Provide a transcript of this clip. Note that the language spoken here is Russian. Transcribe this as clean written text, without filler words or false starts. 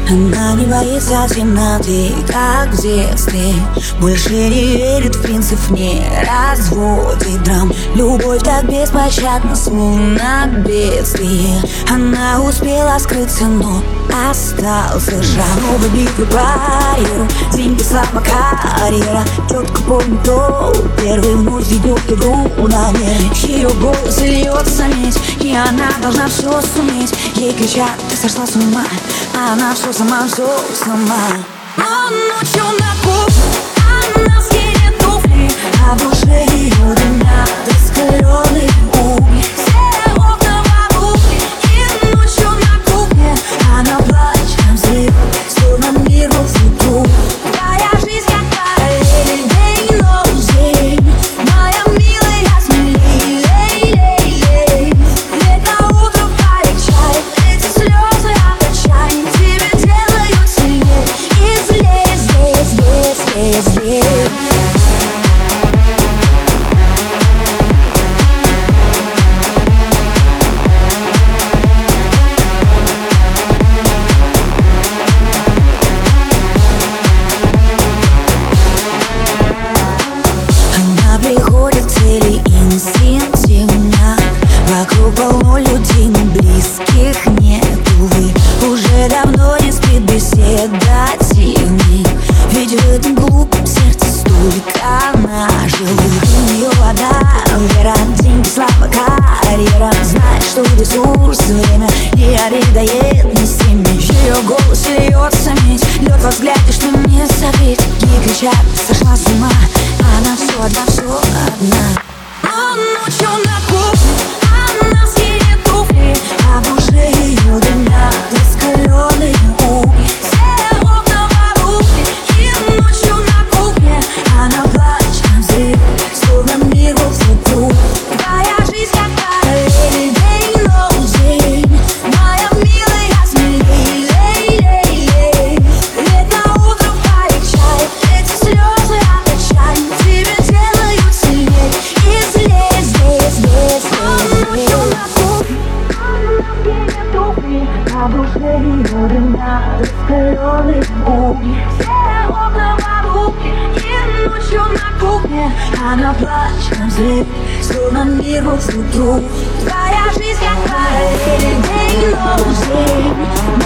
Она не боится темноты, как в детстве. Больше не верит в принцип, не разводит драм. Любовь так беспощадна, словно бедствие. Она успела скрыться, но остался шрам. Оба битвы барьеру, деньги, слава, карьера. Четко помню, кто первый вновь ведет игру на мере. Ее голос льется медь, и она должна все суметь. Ей кричат: ты сошла с ума, а она все сама, все сама. Но ночью на кухне она скинет туфли, а в душе ее дымят раскаленные угли. Все окна вокруг, и ночью на кухне она плачет на взрыв, словно мир был вокруг. Твоя жизнь как параллель, день, ночь, день. Моя милая, смелей, лей, лей, лей. Лето утро полегчает, эти слезы от отчаяния тебя делают сильнее. И злее, злее, злее, злее, злее. Приходит к цели инстинктивно. Вокруг полно людей, но близких нет, увы. Уже давно не спит беседа тихий. Ведь в этом глупом сердце столько наживых. У нее вода, вера, деньги, слава, карьера. Знает, что ресурс, время не оридает, не семьи. Ее голос льется медь, лед во взгляде, что не согреть. Ей кричат: сошла с ума, она все одна, все одна. Но ночью на кухне она скинет туфли, а в душе ее дымят раскаленные угли. Все окна вокруг, и ночью на кухне она плачет на взрыв, словно мир был вокруг. Твоя жизнь как параллель, день, ночь, день. Моя милая, смелей, лей, лей, лей. Лето утро полегчает, эти слезы от отчаяния тебя делают сильнее. И злее, злее, злее, злее. Ночью на кухне она скинет туфли, а в душе ее дымят раскаленные угли. Все окна вокруг, и ночью на кухне она плачет на взрыв, словно мир был вокруг. Твоя жизнь как параллель, день, ночь, день.